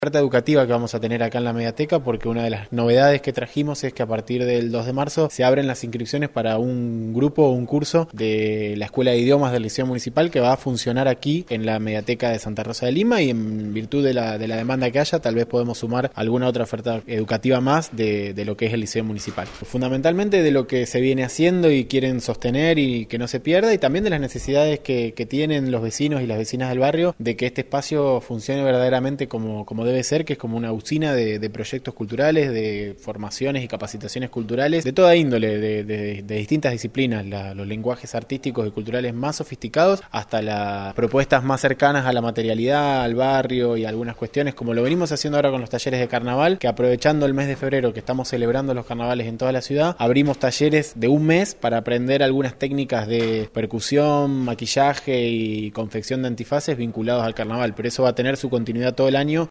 Oferta educativa que vamos a tener acá en la Mediateca, porque una de las novedades que trajimos es que a partir del 2 de marzo se abren las inscripciones para un grupo o un curso de la Escuela de Idiomas del Liceo Municipal que va a funcionar aquí en la Mediateca de Santa Rosa de Lima, y en virtud de la demanda que haya, tal vez podemos sumar alguna otra oferta educativa más de lo que es el Liceo Municipal. Fundamentalmente de lo que se viene haciendo y quieren sostener y que no se pierda, y también de las necesidades que tienen los vecinos y las vecinas del barrio de que este espacio funcione verdaderamente como debe ser, que es como una usina de proyectos culturales, de formaciones y capacitaciones culturales de toda índole, de distintas disciplinas, los lenguajes artísticos y culturales más sofisticados hasta las propuestas más cercanas a la materialidad, al barrio y algunas cuestiones, como lo venimos haciendo ahora con los talleres de carnaval, que aprovechando el mes de febrero que estamos celebrando los carnavales en toda la ciudad, abrimos talleres de un mes para aprender algunas técnicas de percusión, maquillaje y confección de antifaces vinculados al carnaval, pero eso va a tener su continuidad todo el año.